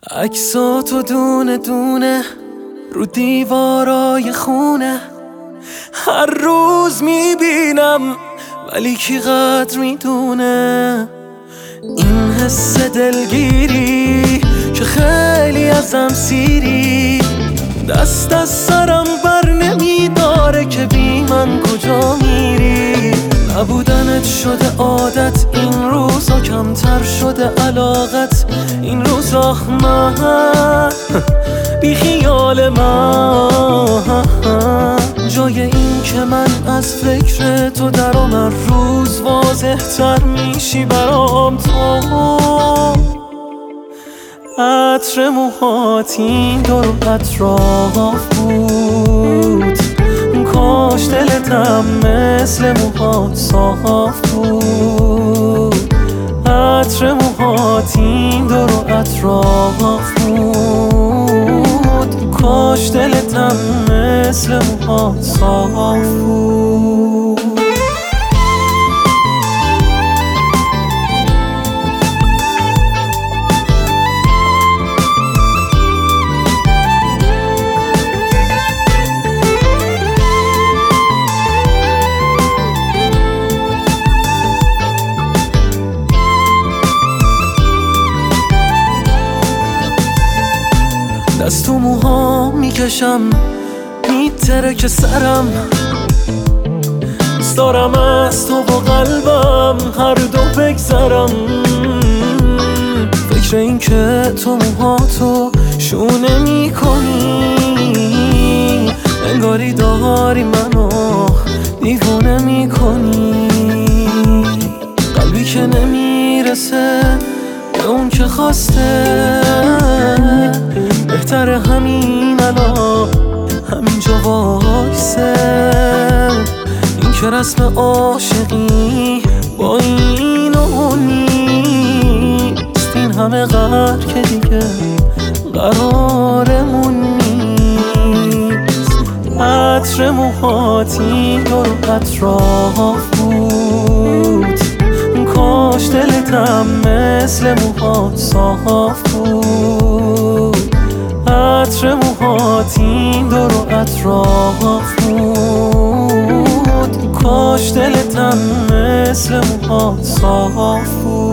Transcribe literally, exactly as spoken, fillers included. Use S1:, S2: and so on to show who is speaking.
S1: عکساتو دونه دونه رو دیوارای خونه هر روز میبینم، ولی کی قدر میدونه این حس دلگیری که خیلی ازم سیری. دست از سرم بر نمیداره که بی من کجا میری. نبودنت شده عادت، این روزا کمتر شده علاقت. این روزا من بی خیال من جای این که من از فکر تو درام هر روز واضح تر میشی برام. تو عطر موهات این دور و اطراف بود، کاش دلتم مثل موهات صاف بود. عطر موهات این دور و اطراف بود، کاش دلتم مثل موهات صاف بود. دست تو موها میکشم میتره که سرم، دوست دارم از تو با قلبم هر دو بگذرم. فکر این که تو موهاتو شونه میکنی، انگاری داری منو دیوونه میکنی. قلبی که نمیرسه به اون که خواسته، بهتره همین الان همینجا وایسه. این که رسم عاشقی با این و اون نیست، این همه قرار که دیگه قرارمون نیست. عطر موهات این دور و اطراف بود، کاش دلتم مثل موهات صاف بود. عطر موهات این دور و اطراف بود، کاش دلتم مثل موهات صاف بود.